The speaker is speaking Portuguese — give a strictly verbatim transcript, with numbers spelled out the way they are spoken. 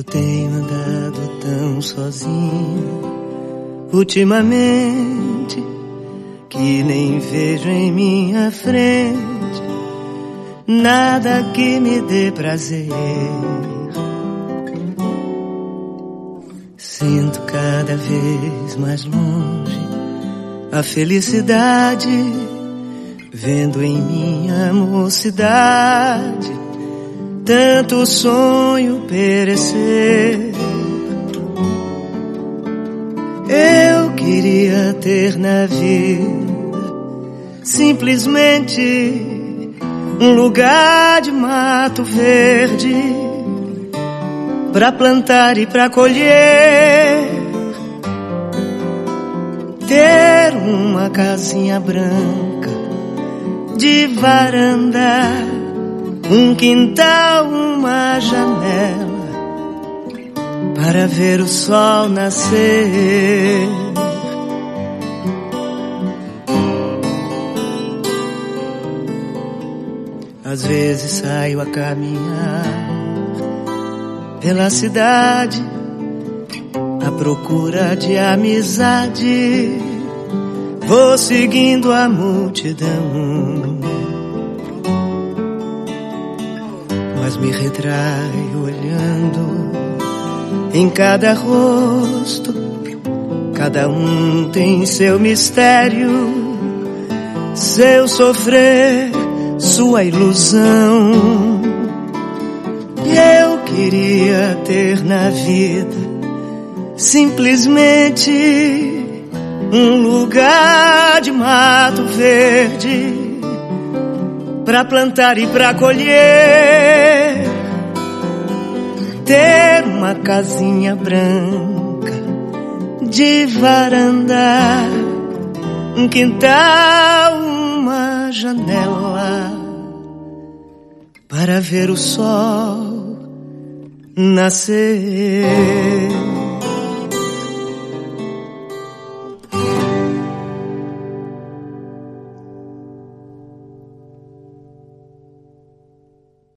tenho andado tão sozinho ultimamente que nem vejo em minha frente nada que me dê prazer. Sinto cada vez mais longe a felicidade, vendo em minha mocidade tanto sonho perecer. Eu queria ter na vida simplesmente um lugar de mato verde pra plantar e pra colher, ter uma casinha branca de varanda, um quintal, uma janela para ver o sol nascer. Às vezes saio a caminhar pela cidade à procura de amizade, vou seguindo a multidão, mas me retraio olhando em cada rosto. Cada um tem seu mistério, seu sofrer, sua ilusão. E eu queria ter na vida simplesmente um lugar de mato verde pra plantar e pra colher, ter uma casinha branca de varanda, um quintal, uma janela para ver o sol nascer.